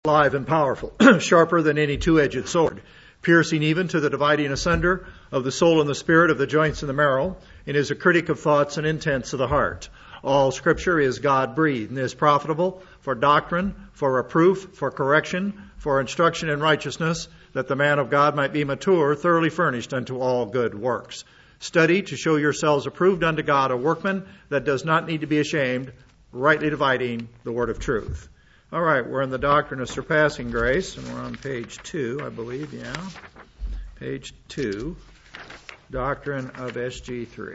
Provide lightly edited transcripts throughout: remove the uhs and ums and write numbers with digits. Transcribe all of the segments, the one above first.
alive and powerful, sharper than any two-edged sword, piercing even to the dividing asunder of the soul and the spirit, of the joints and the marrow, and is a critic of thoughts and intents of the heart. All Scripture is God-breathed and is profitable for doctrine, for reproof, for correction, for instruction in righteousness, that the man of God might be mature, thoroughly furnished unto all good works. Study to show yourselves approved unto God, a workman that does not need to be ashamed, rightly dividing the word of truth. All right, we're in the doctrine of surpassing grace, and we're on page 2, I believe, yeah. Page 2, doctrine of SG3.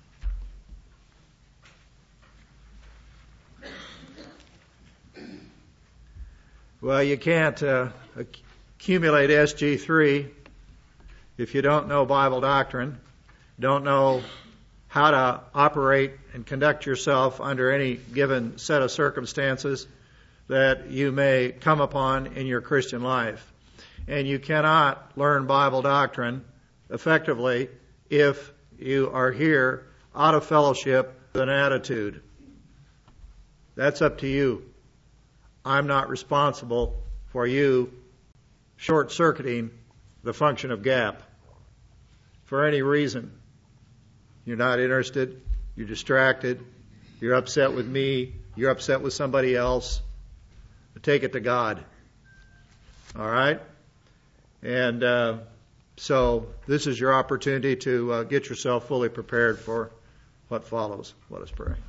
Well, you can't accumulate SG3 if you don't know Bible doctrine, don't know how to operate and conduct yourself under any given set of circumstances that you may come upon in your Christian life. And you cannot learn Bible doctrine effectively if you are here out of fellowship with an attitude. That's up to you. I'm not responsible for you short-circuiting the function of GAP for any reason. You're not interested, you're distracted, you're upset with me, you're upset with somebody else. Take it to God. All right? And so this is your opportunity to get yourself fully prepared for what follows. Let us pray.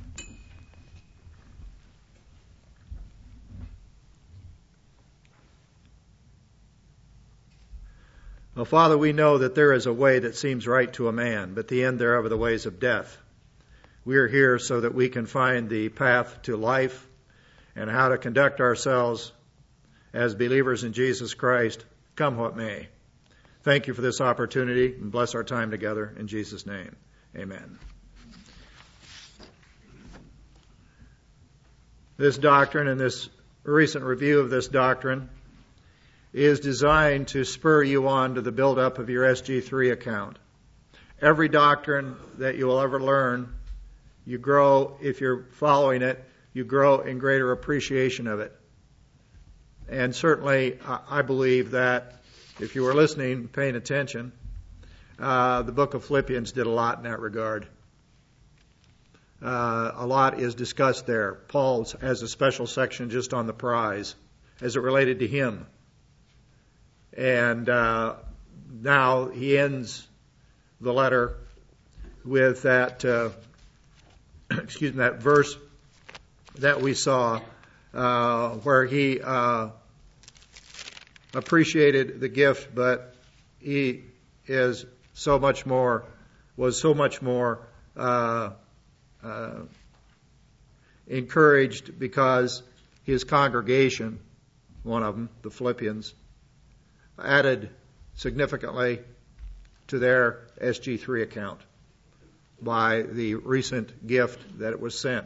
Well, Father, we know that there is a way that seems right to a man, but the end thereof are the ways of death. We are here so that we can find the path to life and how to conduct ourselves as believers in Jesus Christ, come what may. Thank you for this opportunity, and bless our time together in Jesus' name. Amen. This doctrine and this recent review of this doctrine is designed to spur you on to the build-up of your SG3 account. Every doctrine that you will ever learn, you grow, if you're following it, you grow in greater appreciation of it. And certainly, I believe that if you were listening, paying attention, the book of Philippians did a lot in that regard. A lot is discussed there. Paul has a special section just on the prize as it related to him. And now he ends the letter with that, that verse that we saw where he appreciated the gift, but he was so much more encouraged because his congregation, one of them, the Philippians, added significantly to their SG3 account by the recent gift that it was sent.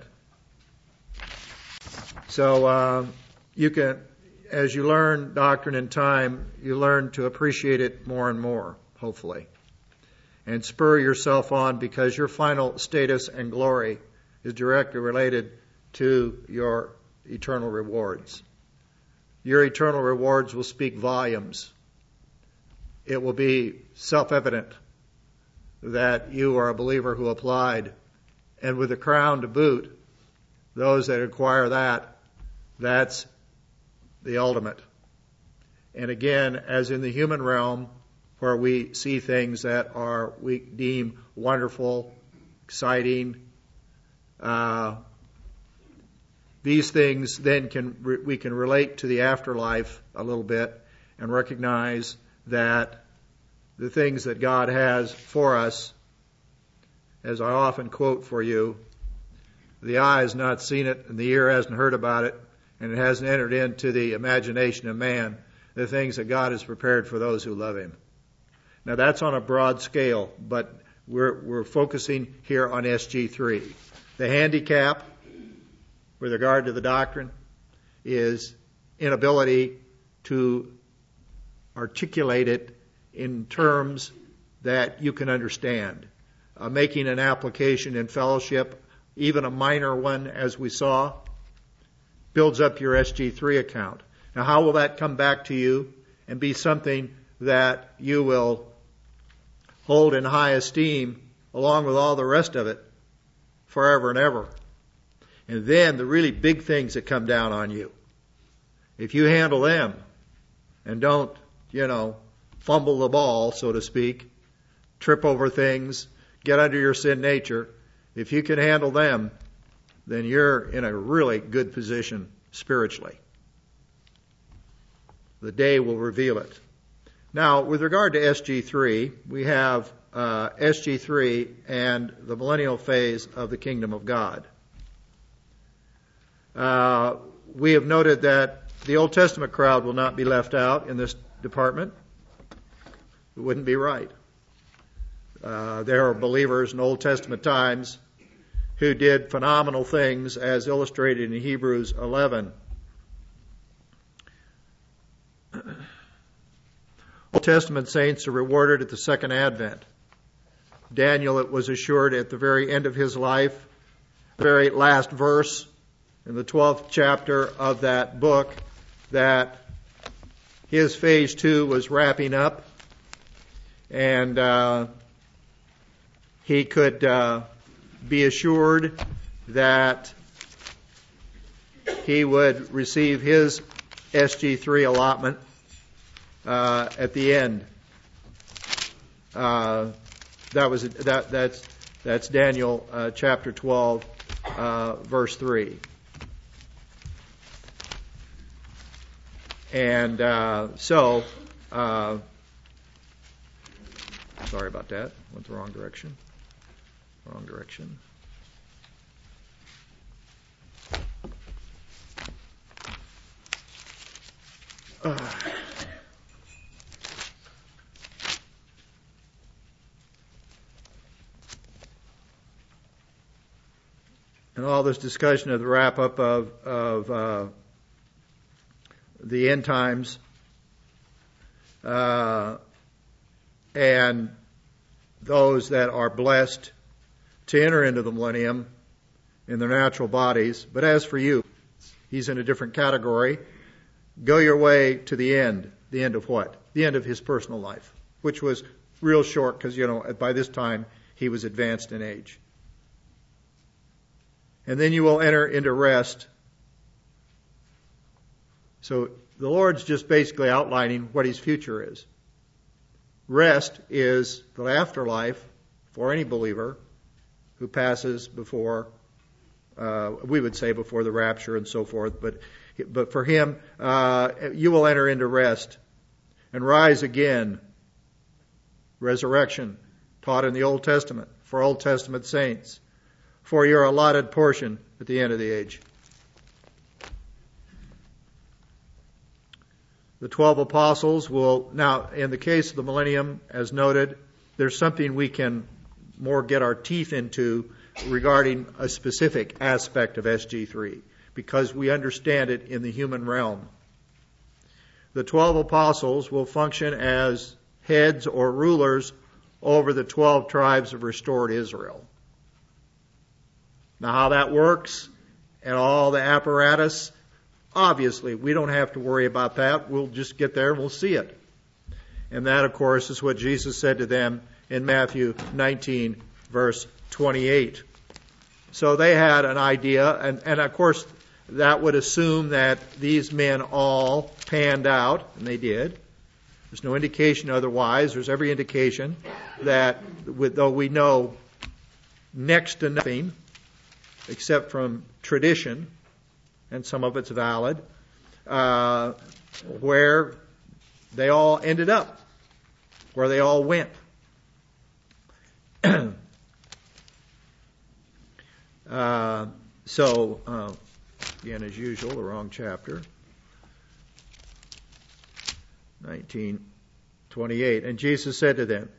So you can, as you learn doctrine in time, you learn to appreciate it more and more, hopefully, and spur yourself on, because your final status and glory is directly related to your eternal rewards. Your eternal rewards will speak volumes. It will be self-evident that you are a believer who applied, and with a crown to boot, those that acquire that, that's the ultimate. And again, as in the human realm, where we see things that we deem wonderful, exciting, these things then we can relate to the afterlife a little bit and recognize that the things that God has for us, as I often quote for you, the eye has not seen it and the ear hasn't heard about it, and it hasn't entered into the imagination of man, the things that God has prepared for those who love Him. Now that's on a broad scale, but we're focusing here on SG3. The handicap with regard to the doctrine is inability to articulate it in terms that you can understand. Making an application in fellowship, even a minor one as we saw, builds up your SG3 account. Now, how will that come back to you and be something that you will hold in high esteem along with all the rest of it forever and ever? And then the really big things that come down on you, if you handle them and don't, fumble the ball, so to speak, trip over things, get under your sin nature, if you can handle them, then you're in a really good position spiritually. The day will reveal it. Now, with regard to SG3, we have SG3 and the millennial phase of the kingdom of God. We have noted that the Old Testament crowd will not be left out in this department. It wouldn't be right. There are believers in Old Testament times who did phenomenal things, as illustrated in Hebrews 11. Old Testament saints are rewarded at the second advent. Daniel, it was assured at the very end of his life, the very last verse in the 12th chapter of that book, that his phase 2 was wrapping up, and he could be assured that he would receive his SG3 allotment at the end. That's Daniel chapter 12, verse 3. And sorry about that. Went the wrong direction. Wrong direction. And all this discussion of the wrap-up of the end times and those that are blessed to enter into the millennium in their natural bodies. But as for you, he's in a different category. Go your way to the end. The end of what? The end of his personal life, which was real short because, by this time he was advanced in age. And then you will enter into rest. So the Lord's just basically outlining what his future is. Rest is the afterlife for any believer who passes before, we would say before the rapture and so forth, but for him, you will enter into rest and rise again. Resurrection, taught in the Old Testament, for Old Testament saints, for your allotted portion at the end of the age. The 12 apostles will, now in the case of the millennium, as noted, there's something we can more get our teeth into regarding a specific aspect of SG3, because we understand it in the human realm. The 12 apostles will function as heads or rulers over the 12 tribes of restored Israel. Now how that works and all the apparatus, obviously we don't have to worry about that. We'll just get there and we'll see it. And that, of course, is what Jesus said to them in Matthew 19, verse 28. So they had an idea, and of course that would assume that these men all panned out, and they did. There's no indication otherwise. There's every indication that, though we know next to nothing except from tradition, and some of it's valid, where they all ended up, where they all went. Again, as usual, the wrong chapter. 19:28. And Jesus said to them,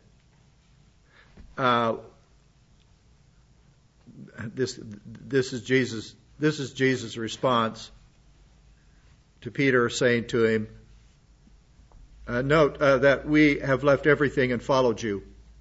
this is Jesus' response to Peter, saying to him, note that we have left everything and followed you.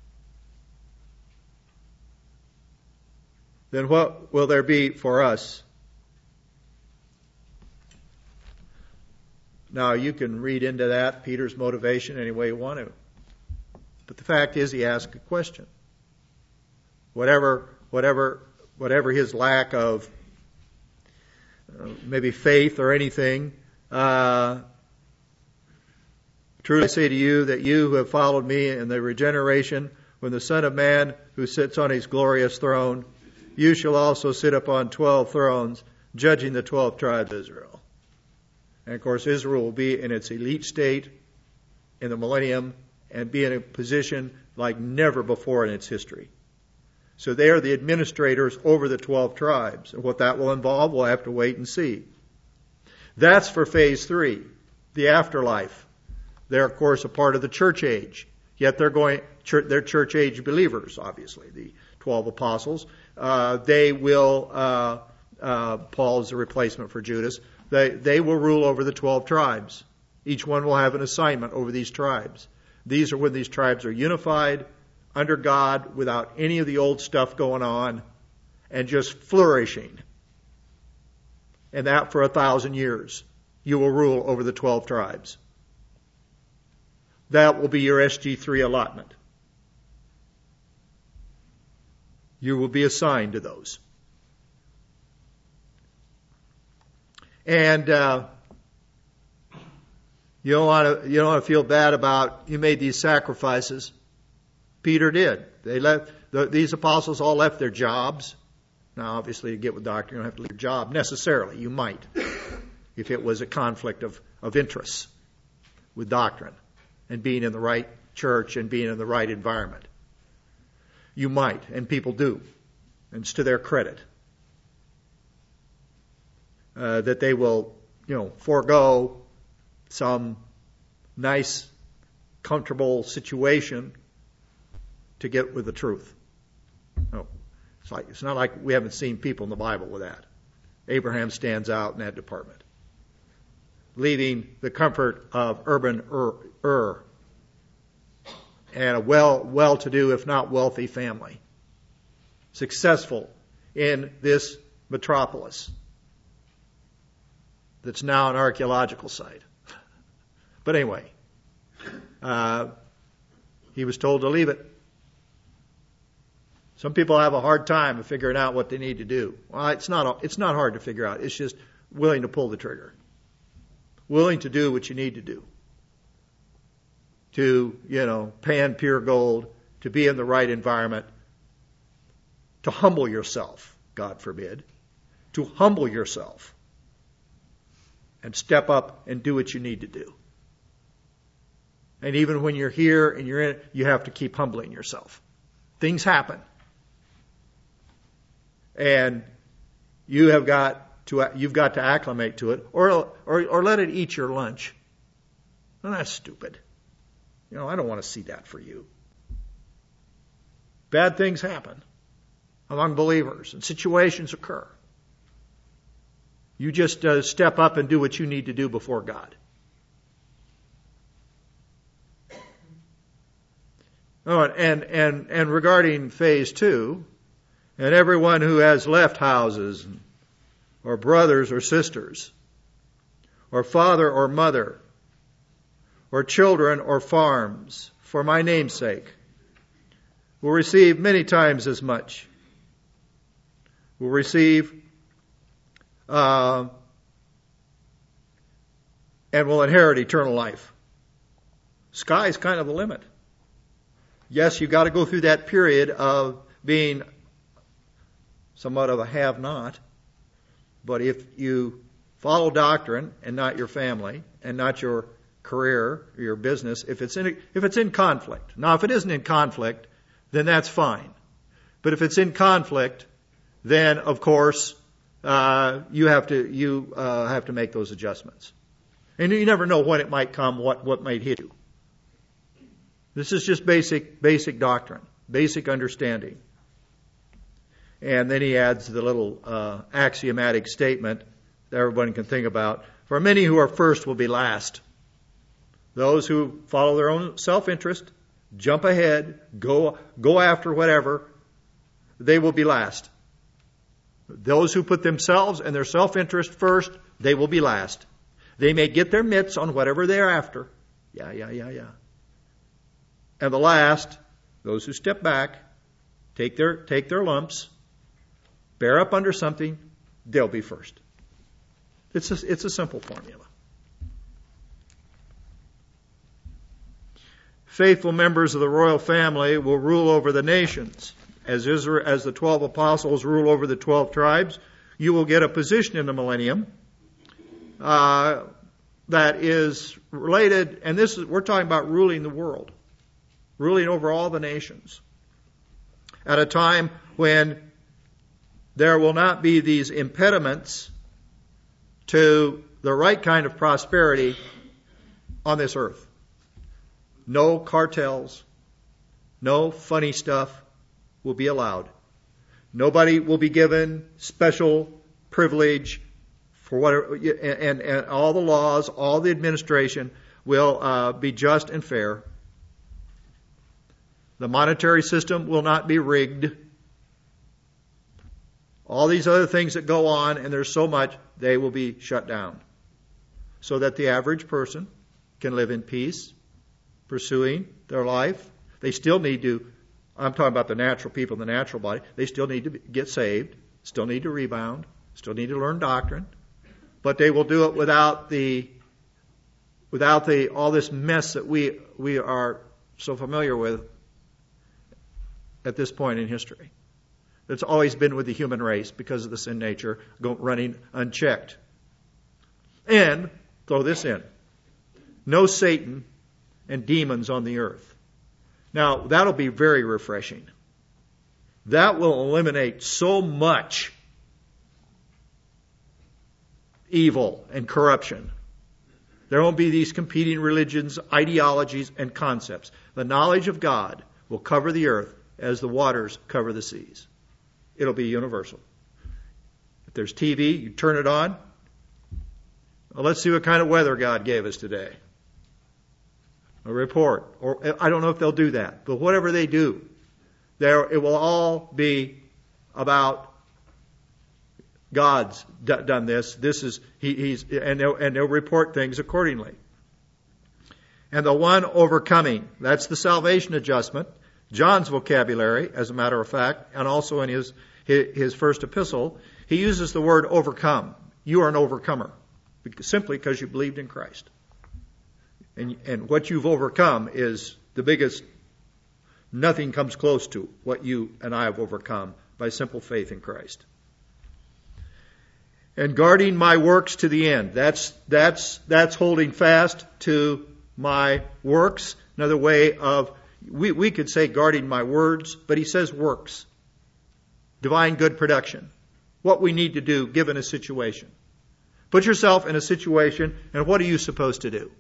Then what will there be for us? Now, you can read into that Peter's motivation any way you want to. But the fact is, he asked a question. Whatever his lack of maybe faith or anything, truly I say to you that you who have followed me in the regeneration, when the Son of Man who sits on his glorious throne, you shall also sit upon 12 thrones, judging the 12 tribes of Israel. And of course, Israel will be in its elite state in the millennium and be in a position like never before in its history. So they are the administrators over the 12 tribes. And what that will involve, we'll have to wait and see. That's for phase 3, the afterlife. They're, of course, a part of the church age. Yet they're church age believers, obviously, the 12 apostles. They will, Paul is the replacement for Judas. They will rule over the 12 tribes. Each one will have an assignment over these tribes. These are when these tribes are unified under God without any of the old stuff going on and just flourishing. And that for 1,000 years. You will rule over the 12 tribes. That will be your SG3 allotment. You will be assigned to those. And you don't want to feel bad about you made these sacrifices. Peter did. These apostles all left their jobs. Now, obviously, to get with doctrine, you don't have to leave your job necessarily. You might, if it was a conflict of interests with doctrine and being in the right church and being in the right environment. You might, and people do, and it's to their credit. That they will, forego some nice, comfortable situation to get with the truth. No, it's not like we haven't seen people in the Bible with that. Abraham stands out in that department, leaving the comfort of urban Ur and a well-to-do, if not wealthy, family, successful in this metropolis that's now an archaeological site. But anyway, he was told to leave it. Some people have a hard time of figuring out what they need to do. Well, it's not hard to figure out. It's just willing to pull the trigger. Willing to do what you need to do. To, pan pure gold, to be in the right environment, to humble yourself, God forbid, to humble yourself and step up and do what you need to do. And even when you're here and you're in it, you have to keep humbling yourself. Things happen. And you've got to acclimate to it or let it eat your lunch. Well, that's stupid. I don't want to see that for you. Bad things happen among believers and situations occur. You just step up and do what you need to do before God. Oh, and regarding phase 2, and everyone who has left houses or brothers or sisters or father or mother or children or farms for my name's sake will receive many times as much. Will receive and will inherit eternal life. Sky's kind of the limit. Yes, you've got to go through that period of being somewhat of a have-not. But if you follow doctrine and not your family and not your career or your business, if it's in conflict. Now, if it isn't in conflict, then that's fine. But if it's in conflict, then of course you have to make those adjustments. And you never know when it might come, what might hit you. This is just basic doctrine, basic understanding. And then he adds the little axiomatic statement that everyone can think about. For many who are first will be last. Those who follow their own self-interest, jump ahead, go after whatever, they will be last. Those who put themselves and their self-interest first, they will be last. They may get their mitts on whatever they're after. Yeah. And the last, those who step back, take their lumps, bear up under something, they'll be first. It's a simple formula. Faithful members of the royal family will rule over the nations. As the 12 apostles rule over the 12 tribes, you will get a position in the millennium that is related, and we're talking about ruling the world, ruling over all the nations, at a time when there will not be these impediments to the right kind of prosperity on this earth. No cartels, no funny stuff will be allowed. Nobody will be given special privilege for whatever, and all the laws, all the administration will be just and fair. The monetary system will not be rigged. All these other things that go on, and there's so much, they will be shut down. So that the average person can live in peace, pursuing their life. They still need to, I'm talking about the natural people in the natural body, they still need to get saved, still need to rebound, still need to learn doctrine, but they will do it without all this mess that we are so familiar with at this point in history. It's always been with the human race because of the sin nature running unchecked. And, throw this in, no Satan and demons on the earth. Now, that'll be very refreshing. That will eliminate so much evil and corruption. There won't be these competing religions, ideologies, and concepts. The knowledge of God will cover the earth as the waters cover the seas. It'll be universal. If there's TV, you turn it on. Well, let's see what kind of weather God gave us today. A report. Or I don't know if they'll do that, but whatever they do, it will all be about God's done this. This is and they'll report things accordingly. And the one overcoming, that's the salvation adjustment. John's vocabulary, as a matter of fact, and also in his first epistle, he uses the word overcome. You are an overcomer, simply because you believed in Christ. And what you've overcome is the biggest, nothing comes close to what you and I have overcome by simple faith in Christ. And guarding my works to the end. That's holding fast to my works. Another way of, we could say guarding my words, but he says works. Divine good production. What we need to do given a situation. Put yourself in a situation, and what are you supposed to do?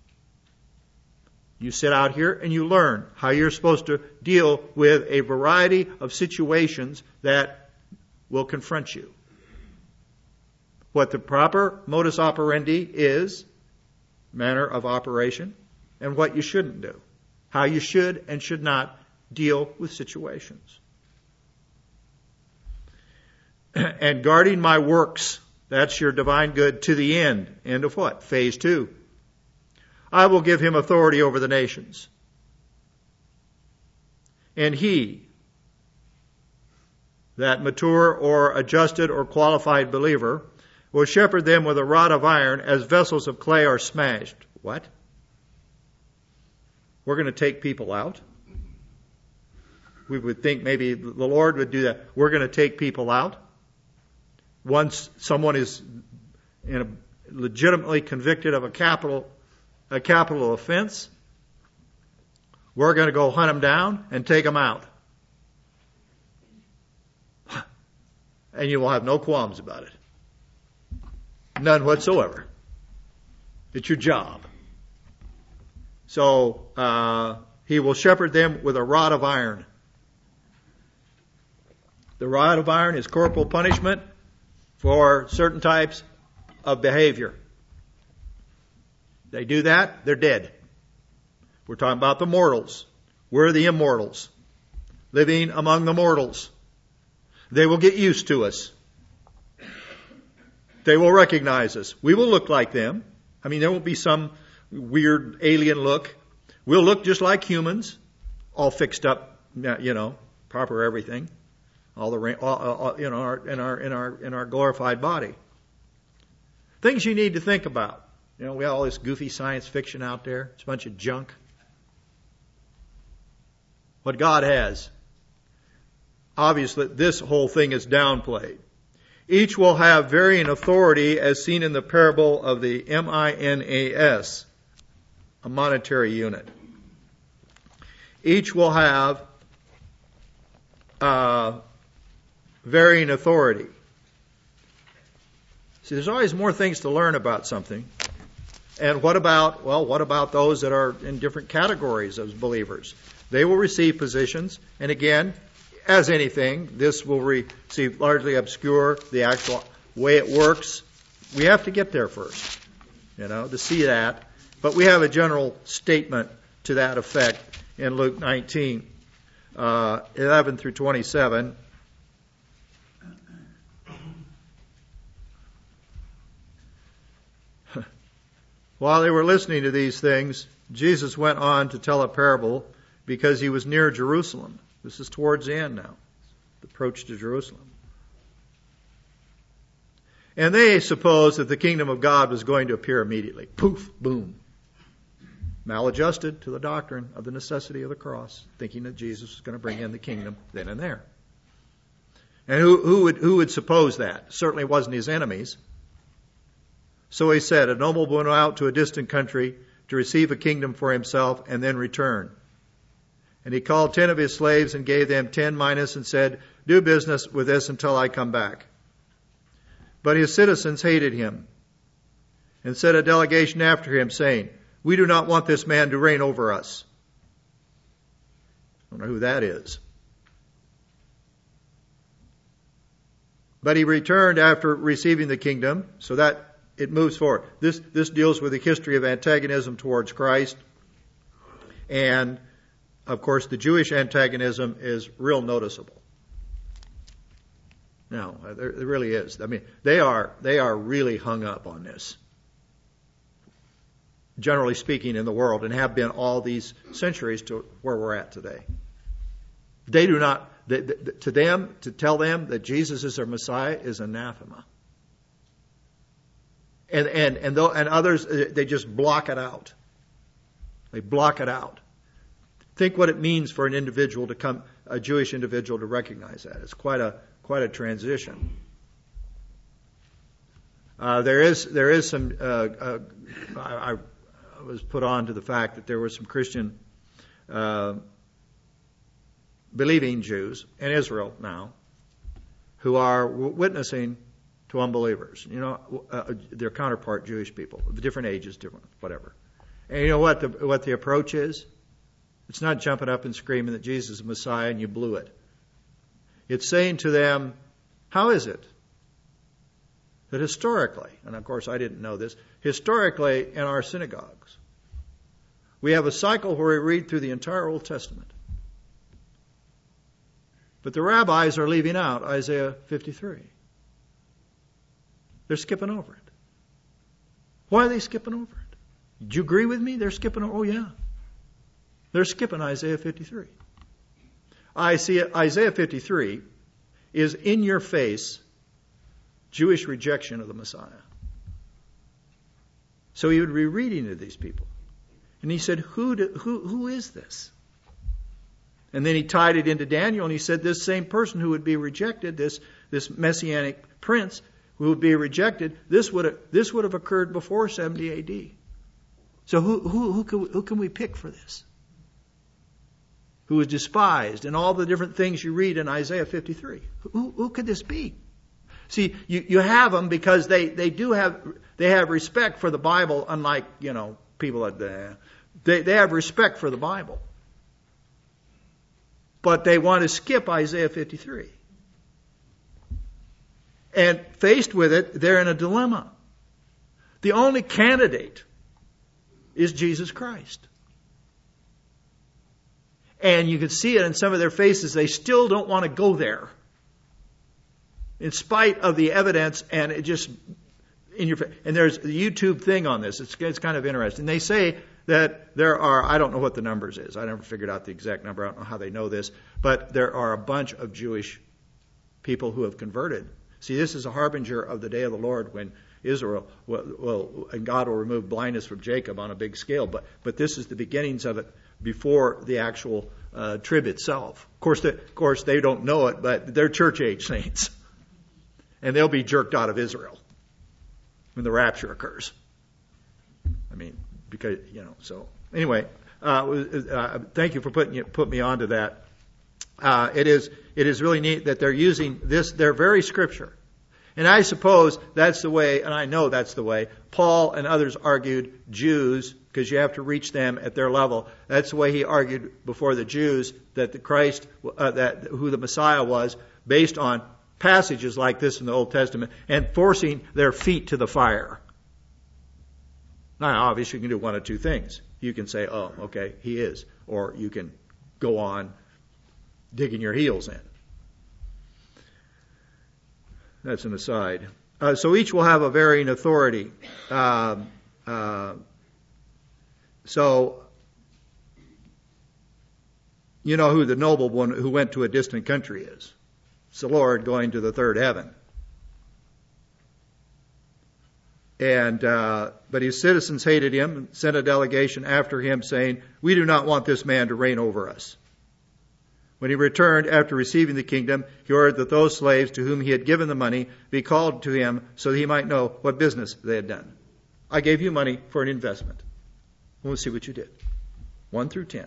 You sit out here and you learn how you're supposed to deal with a variety of situations that will confront you. What the proper modus operandi is, manner of operation, and what you shouldn't do. How you should and should not deal with situations. And guarding my works, that's your divine good to the end. End of what? Phase 2. I will give him authority over the nations. And he, that mature or adjusted or qualified believer, will shepherd them with a rod of iron as vessels of clay are smashed. What? We're going to take people out? We would think maybe the Lord would do that. We're going to take people out. Once someone is legitimately convicted of a capital offense, we're going to go hunt them down and take them out. And you will have no qualms about it. None whatsoever. It's your job. So he will shepherd them with a rod of iron. The rod of iron is corporal punishment for certain types of behavior. They do that, they're dead. We're talking about the mortals. We're the immortals, living among the mortals. They will get used to us. They will recognize us. We will look like them. I mean, there won't be some weird alien look. We'll look just like humans, all fixed up, proper everything, all the in our glorified body. Things you need to think about. We have all this goofy science fiction out there. It's a bunch of junk. What God has. Obviously, this whole thing is downplayed. Each will have varying authority as seen in the parable of the minas, a monetary unit. Each will have varying authority. See, there's always more things to learn about something. And what about those that are in different categories of believers? They will receive positions, and again, as anything, this will receive largely obscure the actual way it works. We have to get there first, to see that. But we have a general statement to that effect in Luke 19, 11 through 27. While they were listening to these things, Jesus went on to tell a parable because he was near Jerusalem. This is towards the end now, the approach to Jerusalem. And they supposed that the kingdom of God was going to appear immediately. Poof, boom. Maladjusted to the doctrine of the necessity of the cross, thinking that Jesus was going to bring in the kingdom then and there. And who would suppose that? Certainly wasn't his enemies. So he said, a nobleman went out to a distant country to receive a kingdom for himself and then return. And he called 10 of his slaves and gave them 10 minas and said, do business with this until I come back. But his citizens hated him and sent a delegation after him saying, we do not want this man to reign over us. I don't know who that is. But he returned after receiving the kingdom, so that it moves forward. This deals with the history of antagonism towards Christ. And, of course, the Jewish antagonism is real noticeable. No, there really is. I mean, they are really hung up on this. Generally speaking, in the world, and have been all these centuries to where we're at today. They do not, to tell them that Jesus is their Messiah is anathema. And others, they just block it out. They block it out. Think what it means for an individual a Jewish individual to recognize that. It's quite a transition. There is some. I was put on to the fact that there were some Christian believing Jews in Israel now who are witnessing to unbelievers. Their counterpart Jewish people, of different ages, different whatever. And you know what the approach is? It's not jumping up and screaming that Jesus is Messiah and you blew it. It's saying to them, how is it that historically, and of course I didn't know this, historically in our synagogues, we have a cycle where we read through the entire Old Testament. But the rabbis are leaving out Isaiah 53. They're skipping over it. Why are they skipping over it? Do you agree with me? They're skipping over. Oh, yeah. They're skipping Isaiah 53. Isaiah 53 is in your face Jewish rejection of the Messiah. So he would be reading to these people. And he said, who is this? And then he tied it into Daniel and he said this same person who would be rejected, this messianic prince who would be rejected, this would have occurred before 70 A.D. So who can we pick for this? Who was despised and all the different things you read in Isaiah 53. Who could this be? See, you have them because they have respect for the Bible, unlike, people that they have respect for the Bible. But they want to skip Isaiah 53. And faced with it, they're in a dilemma. The only candidate is Jesus Christ. And you can see it in some of their faces. They still don't want to go there. In spite of the evidence, and it just in your face. And there's a YouTube thing on this. It's kind of interesting. They say that there are, I don't know what the numbers is. I never figured out the exact number. I don't know how they know this. But there are a bunch of Jewish people who have converted. See, this is a harbinger of the day of the Lord when Israel and God will remove blindness from Jacob on a big scale. But this is the beginnings of it before the actual trib itself. Of course, they don't know it, but they're church age saints. And they'll be jerked out of Israel when the rapture occurs. I mean, because, so anyway, thank you for put me onto that. It is really neat that they're using their very scripture. And I suppose that's the way, and I know that's the way, Paul and others argued Jews, because you have to reach them at their level. That's the way he argued before the Jews that the Christ, who the Messiah was, based on passages like this in the Old Testament, and forcing their feet to the fire. Now, obviously, you can do one of two things. You can say, oh, okay, he is. Or you can go on digging your heels in. That's an aside. So each will have a varying authority. So, you know who the noble one who went to a distant country is. It's the Lord going to the third heaven. But his citizens hated him and sent a delegation after him saying, "We do not want this man to reign over us." When he returned after receiving the kingdom, he ordered that those slaves to whom he had given the money be called to him so that he might know what business they had done. I gave you money for an investment. We'll see what you did. 1 through 10.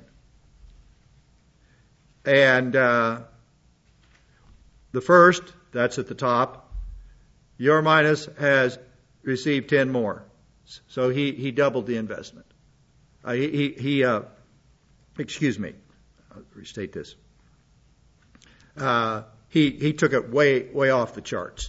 And the first, that's at the top, Euryminus has received 10 more. So he doubled the investment. Excuse me, I'll restate this. He took it way off the charts.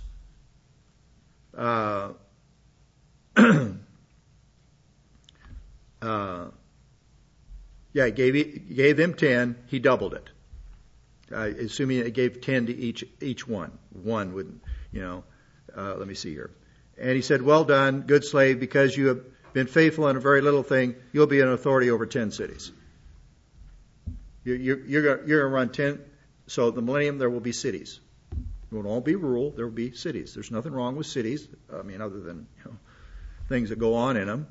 He gave them 10. He doubled it. Assuming it gave 10 to each one. One wouldn't, let me see here. And he said, "Well done, good slave, because you have been faithful in a very little thing. You'll be an authority over 10 cities." You're going to run 10. So the millennium, there will be cities. It won't all be rural. There will be cities. There's nothing wrong with cities. Other than things that go on in them.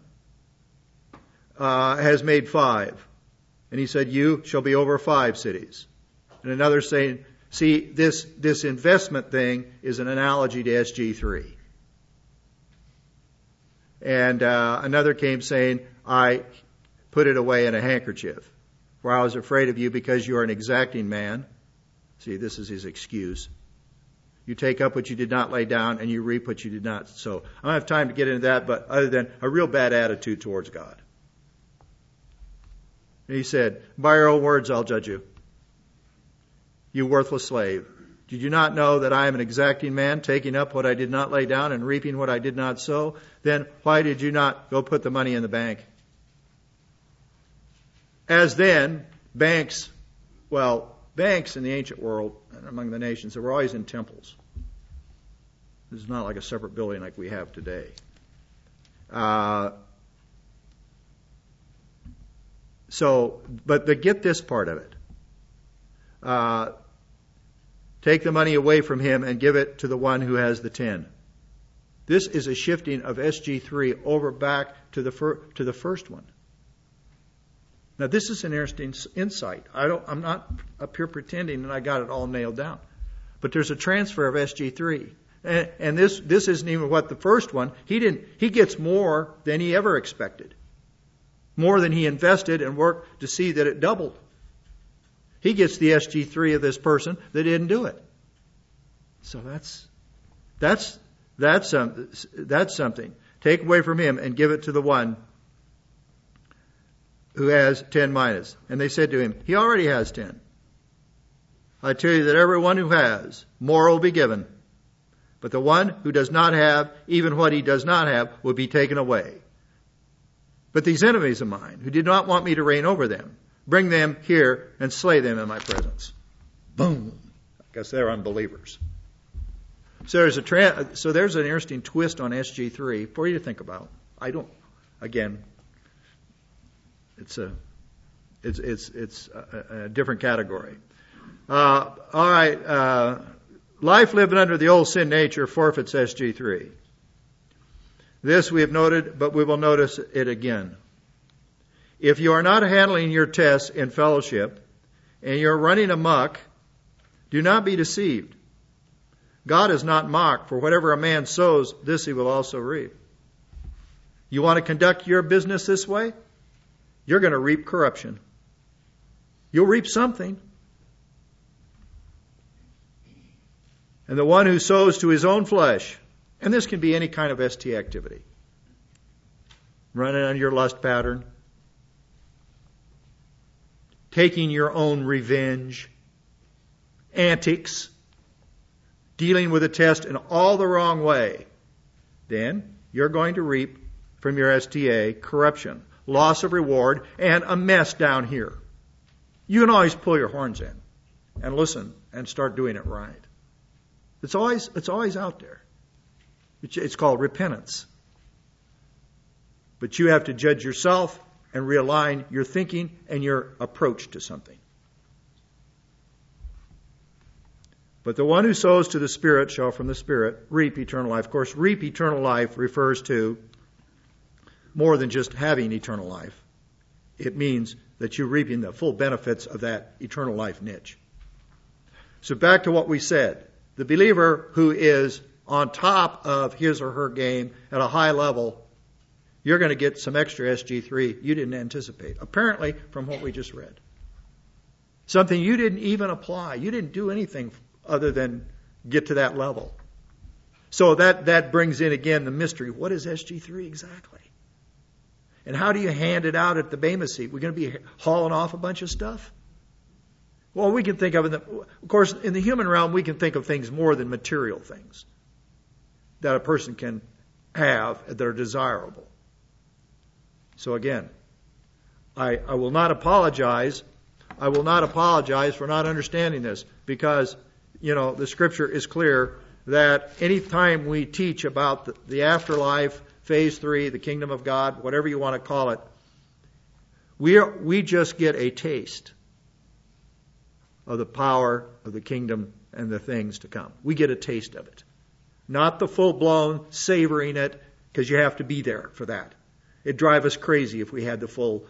Has made 5. And he said, "You shall be over 5 cities." And another saying, see, this investment thing is an analogy to SG3. And another came saying, "I put it away in a handkerchief, for I was afraid of you because you are an exacting man." See, this is his excuse. You take up what you did not lay down, and you reap what you did not sow. I don't have time to get into that, but other than a real bad attitude towards God. And he said, "By your own words I'll judge you. You worthless slave. Did you not know that I am an exacting man, taking up what I did not lay down and reaping what I did not sow? Then why did you not go put the money in the bank?" As then, banks in the ancient world and among the nations, they were always in temples. This is not like a separate building like we have today. But get this part of it. Take the money away from him and give it to the one who has the 10. This is a shifting of SG3 over back to the first one. Now, this is an interesting insight. I'm not up here pretending that I got it all nailed down. But there's a transfer of SG3. And this isn't even what the first one, he gets more than he ever expected. More than he invested and worked to see that it doubled. He gets the SG3 of this person that didn't do it. So that's something. Take away from him and give it to the one who has 10 minus. And they said to him, "He already has 10. I tell you that everyone who has, more will be given. But the one who does not have, even what he does not have, will be taken away. But these enemies of mine, who did not want me to reign over them, bring them here and slay them in my presence." Boom. I guess they're unbelievers. So there's an interesting twist on SG3 for you to think about. It's a different category. All right. Life lived under the old sin nature forfeits SG3. This we have noted, but we will notice it again. If you are not handling your tests in fellowship and you're running amok, do not be deceived. God is not mocked, for whatever a man sows, this he will also reap. You want to conduct your business this way? You're going to reap corruption. You'll reap something. And the one who sows to his own flesh, and this can be any kind of ST activity, running on your lust pattern, taking your own revenge, antics, dealing with a test in all the wrong way, then you're going to reap from your STA corruption, loss of reward, and a mess down here. You can always pull your horns in and listen and start doing it right. It's always out there. It's called repentance. But you have to judge yourself and realign your thinking and your approach to something. But the one who sows to the Spirit shall from the Spirit reap eternal life. Of course, reap eternal life refers to more than just having eternal life. It means that you're reaping the full benefits of that eternal life niche. So back to what we said. The believer who is on top of his or her game at a high level, you're going to get some extra SG3 you didn't anticipate. Apparently, from what we just read. Something you didn't even apply. You didn't do anything other than get to that level. So that brings in again the mystery. What is SG3 exactly? And how do you hand it out at the Bema seat? We're going to be hauling off a bunch of stuff? Well, we can think of course, in the human realm, we can think of things more than material things that a person can have that are desirable. So again, I will not apologize. I will not apologize for not understanding this because, the Scripture is clear that any time we teach about the afterlife, phase 3, the kingdom of God, whatever you want to call it, we just get a taste of the power of the kingdom and the things to come. We get a taste of it. Not the full-blown savoring it, because you have to be there for that. It'd drive us crazy if we had the full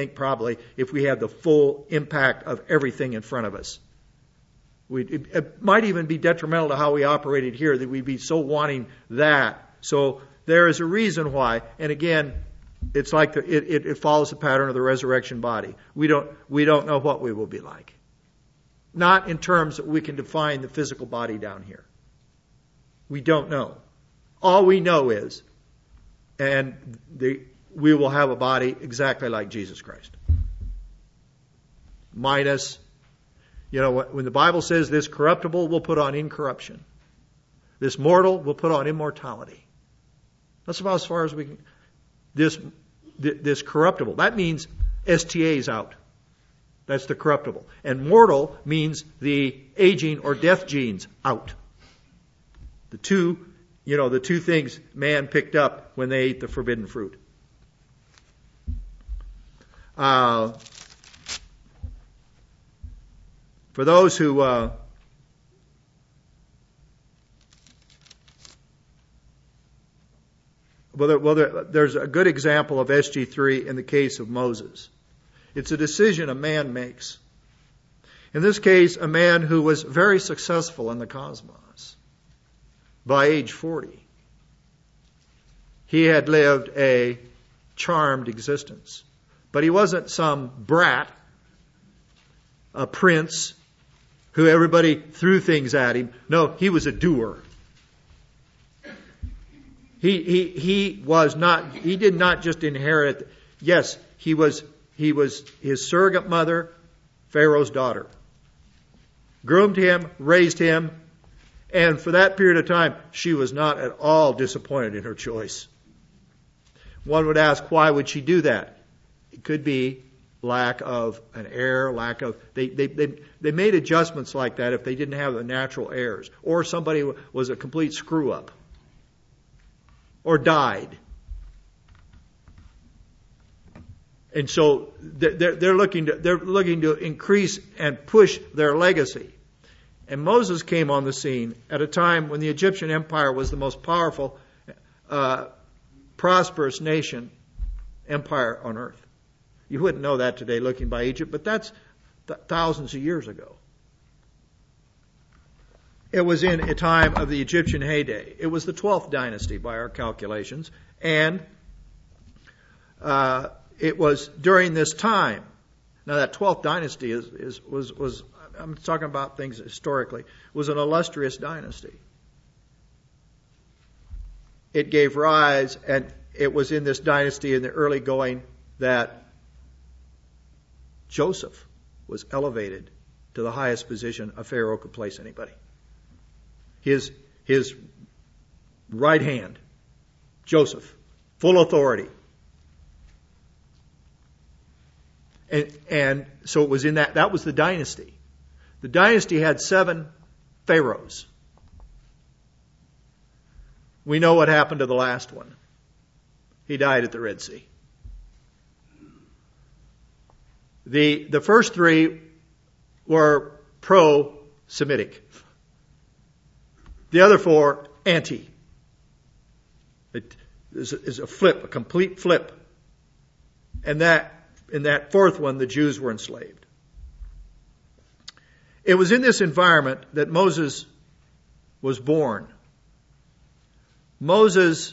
impact of everything in front of us. It might even be detrimental to how we operated here, that we'd be so wanting that. So there is a reason why. And again, it's like it follows the pattern of the resurrection body. We don't know what we will be like. Not in terms that we can define the physical body down here. We don't know. All we know is, we will have a body exactly like Jesus Christ. Minus, when the Bible says this corruptible will put on incorruption. This mortal will put on immortality. That's about as far as we can. This corruptible. That means STA is out. That's the corruptible. And mortal means the aging or death genes out. The two things man picked up when they ate the forbidden fruit. For those who there's a good example of SG3 in the case of Moses. It's a decision a man makes. In this case, a man who was very successful in the cosmos by age 40. He had lived a charmed existence. But he wasn't some brat, a prince, who everybody threw things at him. No, he was a doer. He did not just inherit. Yes, he was his surrogate mother, Pharaoh's daughter. Groomed him, raised him, and for that period of time, she was not at all disappointed in her choice. One would ask, why would she do that? It could be lack of an heir, they made adjustments like that if they didn't have the natural heirs, or somebody was a complete screw up, or died. And so they're looking to increase and push their legacy. And Moses came on the scene at a time when the Egyptian Empire was the most powerful, prosperous empire on earth. You wouldn't know that today looking by Egypt, but that's thousands of years ago. It was in a time of the Egyptian heyday. It was the 12th dynasty by our calculations, and it was during this time. Now that 12th dynasty was I'm talking about things historically, was an illustrious dynasty. It gave rise, and it was in this dynasty in the early going that Joseph was elevated to the highest position a Pharaoh could place anybody. His right hand, Joseph, full authority. And so it was in that was the dynasty. The dynasty had 7 pharaohs. We know what happened to the last one. He died at the Red Sea. The first 3 were pro-Semitic. The other 4, anti. It is a flip, a complete flip. And in that 4th one, the Jews were enslaved. It was in this environment that Moses was born. Moses,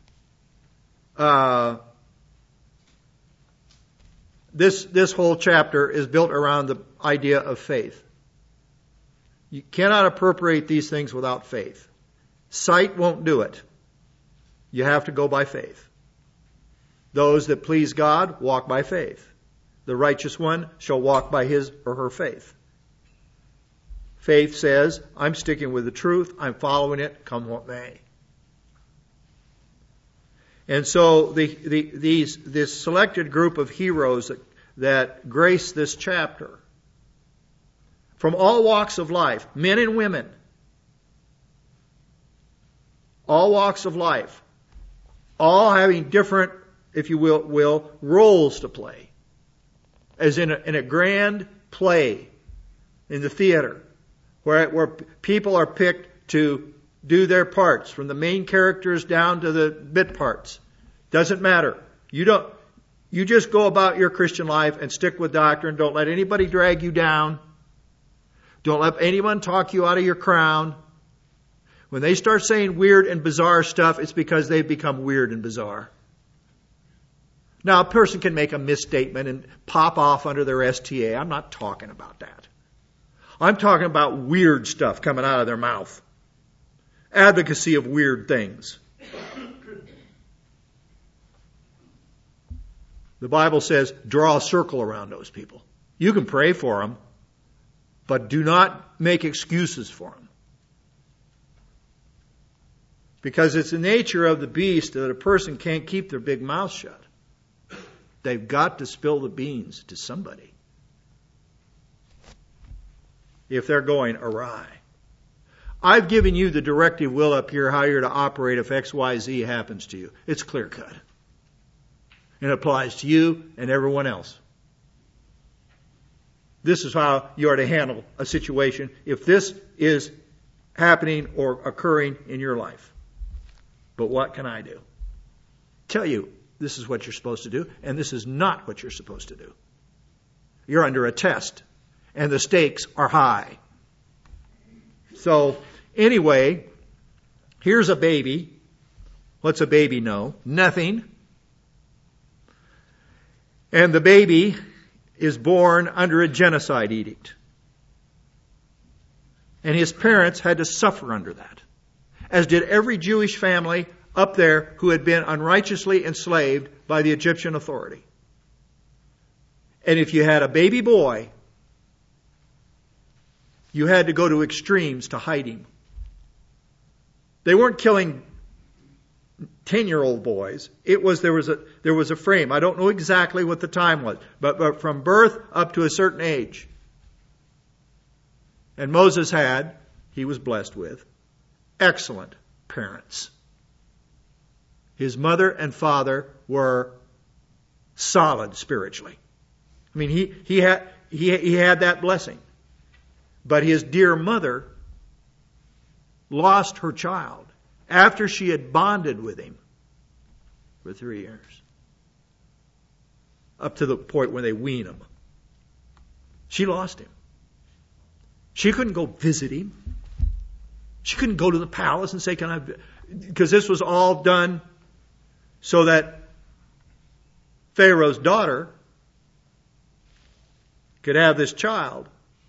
this whole chapter is built around the idea of faith. You cannot appropriate these things without faith. Sight won't do it. You have to go by faith. Those that please God walk by faith. The righteous one shall walk by his or her faith. Faith says, I'm sticking with the truth, I'm following it, come what may. And so this selected group of heroes that grace this chapter, from all walks of life, men and women, all walks of life, all having different, if you will, roles to play. As in a grand play in the theater, where people are picked to do their parts, from the main characters down to the bit parts. Doesn't matter. You just go about your Christian life and stick with doctrine. Don't let anybody drag you down. Don't let anyone talk you out of your crown. When they start saying weird and bizarre stuff, it's because they've become weird and bizarre. Now, a person can make a misstatement and pop off under their STA. I'm not talking about that. I'm talking about weird stuff coming out of their mouth. Advocacy of weird things. The Bible says, draw a circle around those people. You can pray for them, but do not make excuses for them. Because it's the nature of the beast that a person can't keep their big mouth shut. They've got to spill the beans to somebody if they're going awry. I've given you the directive will up here how you're to operate if XYZ happens to you. It's clear cut. It applies to you and everyone else. This is how you are to handle a situation if this is happening or occurring in your life. But what can I do? Tell you this is what you're supposed to do, and this is not what you're supposed to do. You're under a test, and the stakes are high. So, anyway, here's a baby. What's a baby know? Nothing. And the baby is born under a genocide edict. And his parents had to suffer under that, as did every Jewish family up there who had been unrighteously enslaved by the Egyptian authority. And if you had a baby boy, you had to go to extremes to hide him. They weren't killing 10-year-old boys. There was a frame. I don't know exactly what the time was, but from birth up to a certain age. And Moses he was blessed with excellent parents. His mother and father were solid spiritually. I mean, he had that blessing. But his dear mother lost her child after she had bonded with him for 3 years. Up to the point when they wean him. She lost him. She couldn't go visit him. She couldn't go to the palace and say, because this was all done so that Pharaoh's daughter could have this child.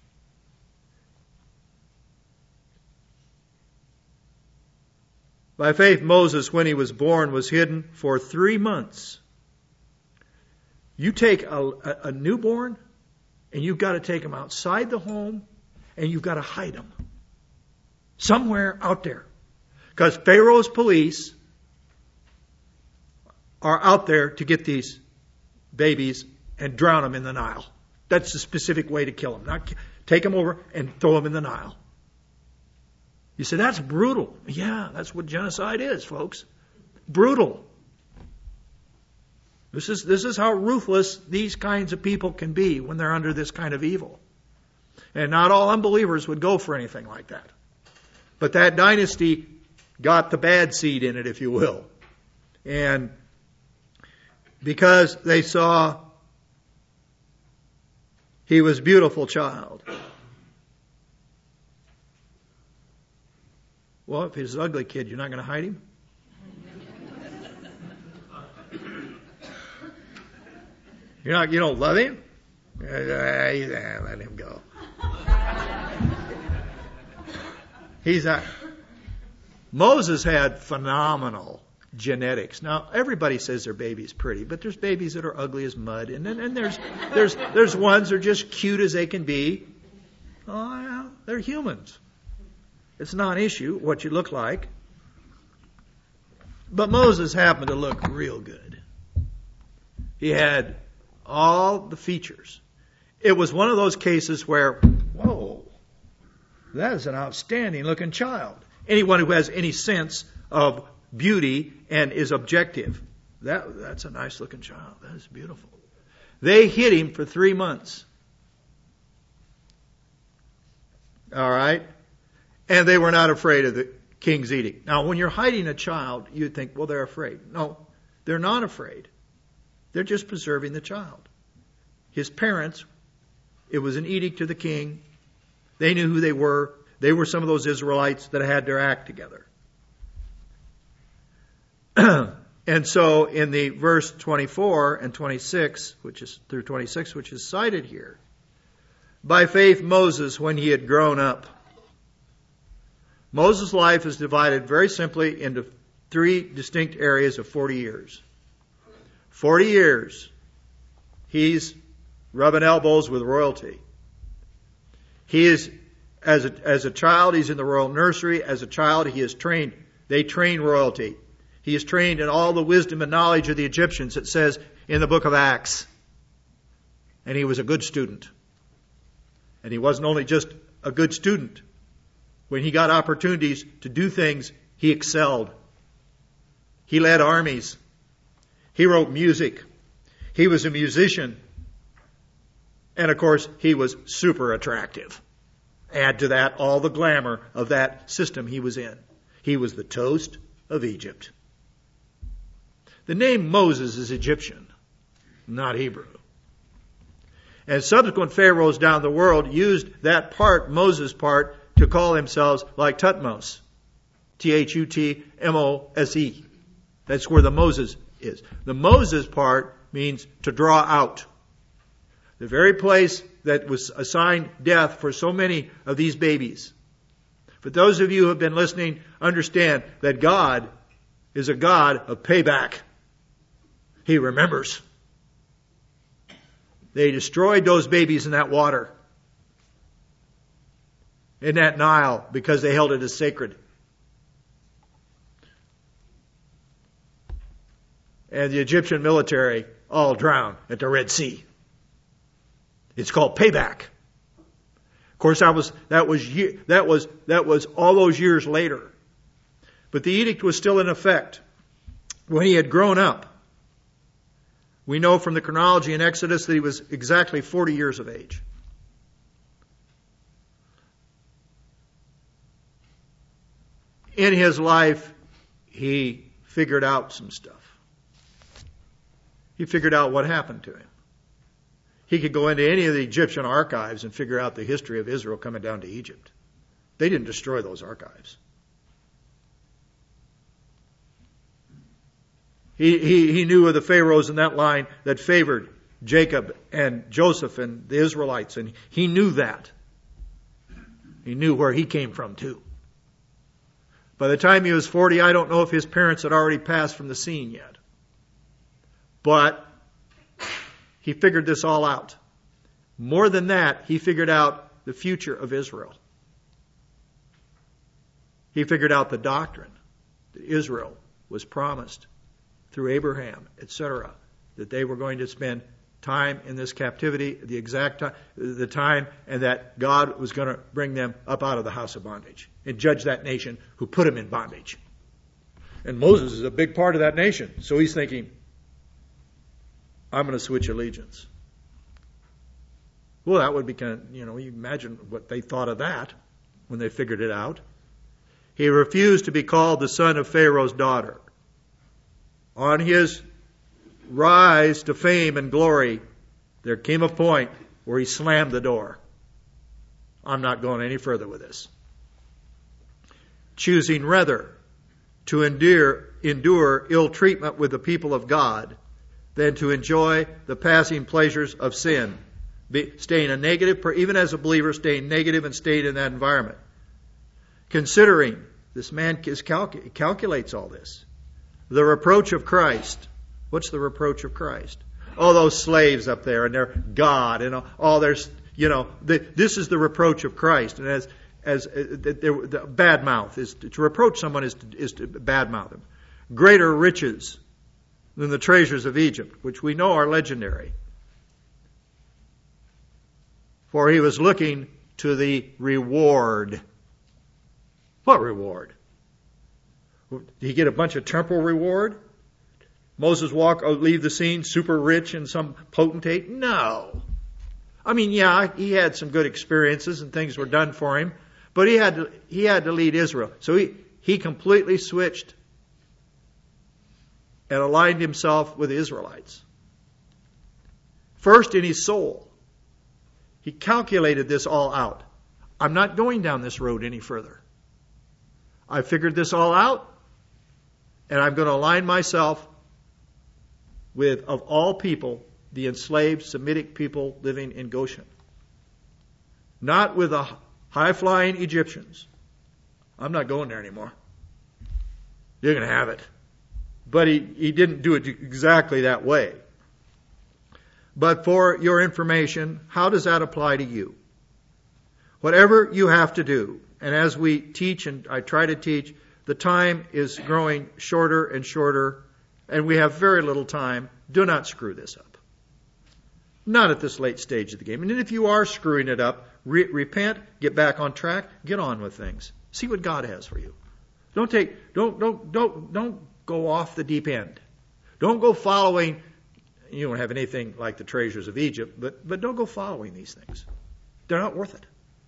By faith, Moses, when he was born, was hidden for 3 months. You take a newborn, and you've got to take him outside the home, and you've got to hide him somewhere out there. Because Pharaoh's police are out there to get these babies and drown them in the Nile. That's the specific way to kill them. Not take them over and throw them in the Nile. You say, that's brutal. Yeah, that's what genocide is, folks. Brutal. This is how ruthless these kinds of people can be when they're under this kind of evil. And not all unbelievers would go for anything like that. But that dynasty got the bad seed in it, if you will. And because they saw he was a beautiful child. Well, if he's an ugly kid, you're not going to hide him? You don't love him? Let him go. Moses had phenomenal genetics. Now, everybody says their baby's pretty, but there's babies that are ugly as mud, and there's ones that are just cute as they can be. Oh, yeah, they're humans. It's not an issue what you look like. But Moses happened to look real good. He had all the features. It was one of those cases where, whoa, that is an outstanding looking child. Anyone who has any sense of beauty and is objective, that's a nice looking child. That is beautiful. They hid him for 3 months. All right? And they were not afraid of the king's edict. Now, when you're hiding a child, you'd think, well, they're afraid. No, they're not afraid. They're just preserving the child. His parents, it was an edict to the king. They knew who they were. They were some of those Israelites that had their act together. And so in the verse 24 and 26, which is through 26, which is cited here, by faith Moses, when he had grown up. Moses' life is divided very simply into 3 distinct areas of 40 years. 40 years, he's rubbing elbows with royalty. He is, as a child, he's in the royal nursery. As a child, he is trained. They train royalty. He is trained in all the wisdom and knowledge of the Egyptians, it says in the book of Acts. And he was a good student. And he wasn't only just a good student. When he got opportunities to do things, he excelled. He led armies. He wrote music. He was a musician. And of course, he was super attractive. Add to that all the glamour of that system he was in. He was the toast of Egypt. The name Moses is Egyptian, not Hebrew. And subsequent pharaohs down the world used that part, Moses' part, to call themselves like Thutmose. Thutmose. That's where the Moses is. The Moses part means to draw out. The very place that was assigned death for so many of these babies. For those of you who have been listening, understand that God is a God of payback. He remembers. They destroyed those babies in that water. In that Nile, because they held it as sacred. and the Egyptian military all drowned at the Red Sea. It's called payback. Of course, that was all those years later. But the edict was still in effect. When he had grown up, we know from the chronology in Exodus that he was exactly 40 years of age. In his life, he figured out some stuff. He figured out what happened to him. He could go into any of the Egyptian archives and figure out the history of Israel coming down to Egypt. They didn't destroy those archives. He knew of the pharaohs in that line that favored Jacob and Joseph and the Israelites, and he knew that. He knew where he came from too. By the time he was 40, I don't know if his parents had already passed from the scene yet. But he figured this all out. More than that, he figured out the future of Israel. He figured out the doctrine that Israel was promised through Abraham, etc., that they were going to spend time in this captivity, the exact time, the time, and that God was going to bring them up out of the house of bondage and judge that nation who put them in bondage. And Moses is a big part of that nation. So he's thinking, I'm going to switch allegiance. Well, that would be kind of, you imagine what they thought of that when they figured it out. He refused to be called the son of Pharaoh's daughter. On his rise to fame and glory, there came a point where he slammed the door. I'm not going any further with this. Choosing rather to endure ill treatment with the people of God than to enjoy the passing pleasures of sin. Staying a negative, even as a believer, staying negative and staying in that environment. Considering, this man calculates all this. The reproach of Christ. What's the reproach of Christ? All those slaves up there and their God and all their, this is the reproach of Christ. And the bad mouth is to reproach someone is to bad mouth them. Greater riches than the treasures of Egypt, which we know are legendary. For he was looking to the reward. What reward? Did he get a bunch of temporal reward? Moses leave the scene super rich and some potentate? No. I mean, yeah, he had some good experiences and things were done for him, but he had to lead Israel. So he completely switched and aligned himself with the Israelites. First in his soul, he calculated this all out. I'm not going down this road any further. I figured this all out, and I'm going to align myself with, of all people, the enslaved Semitic people living in Goshen. Not with the high-flying Egyptians. I'm not going there anymore. You're going to have it. But he didn't do it exactly that way. But for your information, how does that apply to you? Whatever you have to do, and as we teach and I try to teach, the time is growing shorter and shorter, and we have very little time. Do not screw this up. Not at this late stage of the game. And if you are screwing it up, repent, get back on track, get on with things. See what God has for you. Don't go off the deep end. Don't go following. You don't have anything like the treasures of Egypt, but don't go following these things. They're not worth it.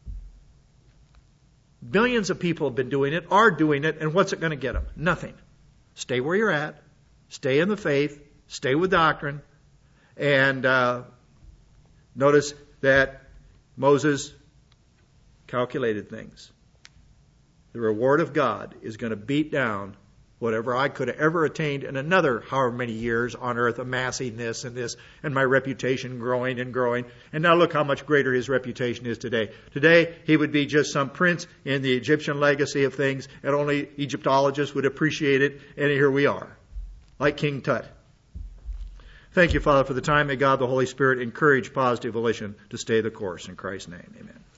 Billions of people have been doing it, are doing it, and what's it going to get them? Nothing. Stay where you're at. Stay in the faith. Stay with doctrine. And notice that Moses calculated things. The reward of God is going to beat down whatever I could have ever attained in another however many years on earth, amassing this, and my reputation growing and growing. And now look how much greater his reputation is today. Today, he would be just some prince in the Egyptian legacy of things, and only Egyptologists would appreciate it, and here we are, like King Tut. Thank you, Father, for the time. May God, the Holy Spirit, encourage positive volition to stay the course. In Christ's name, amen.